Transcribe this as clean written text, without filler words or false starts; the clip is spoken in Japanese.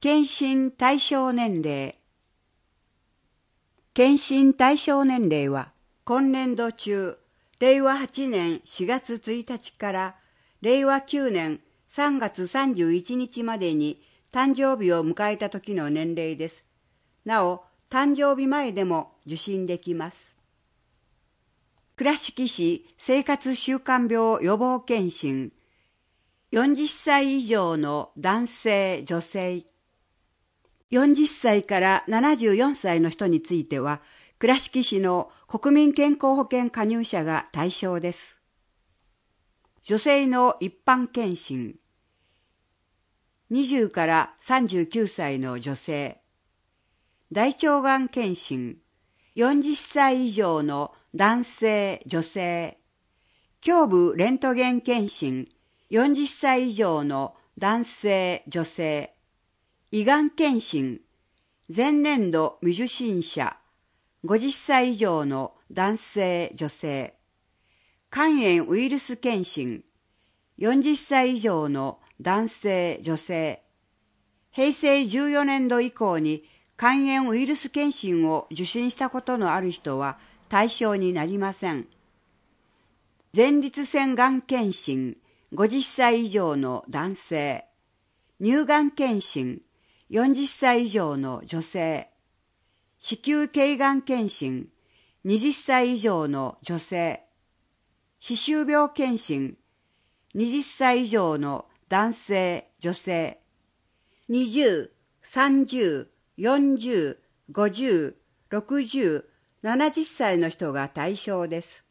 検診対象年齢。検診対象年齢は、今年度中、令和8年4月1日から令和9年3月31日までに誕生日を迎えた時の年齢です。なお、誕生日前でも受診できます。倉敷市生活習慣病予防検診。40歳以上の男性・女性。40歳から74歳の人については、倉敷市の国民健康保険加入者が対象です。女性の一般検診。20から39歳の女性。大腸がん検診。40歳以上の男性・女性。胸部レントゲン検診。40歳以上の男性・女性。胃がん検診。前年度未受診者。50歳以上の男性・女性。肝炎ウイルス検診。40歳以上の男性・女性。平成14年度以降に肝炎ウイルス検診を受診したことのある人は対象になりません。前立腺がん検診。50歳以上の男性。乳がん検診。40歳以上の女性。子宮頸がん検診。20歳以上の女性。歯周病検診。20歳以上の男性・女性。20、30、40、50、60、70歳の人が対象です。